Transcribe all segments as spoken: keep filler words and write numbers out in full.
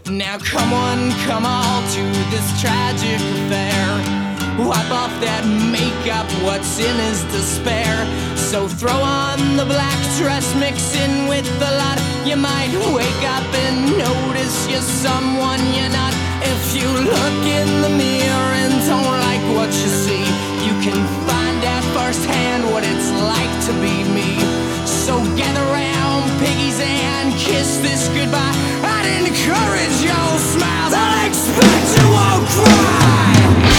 Now come one, come all to this tragic affair. Wipe off that makeup, what's in is despair. So throw on the black dress, mix in with the lot. You might wake up and notice you're someone you're not. If you look in the mirror and don't like what you see, you can find out firsthand what it's like to be me. So gather round, piggies, and kiss this goodbye. I'd encourage your smiles, I'll expect you won't cry.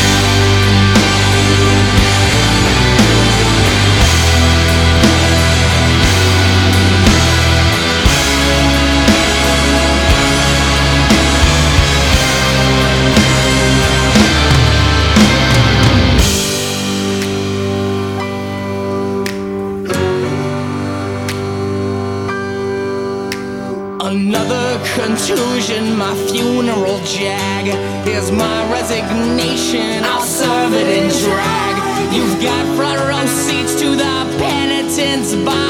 Another contusion, my funeral jag. Here's my resignation, I'll serve it in drag. You've got front row seats to the penitent's bar.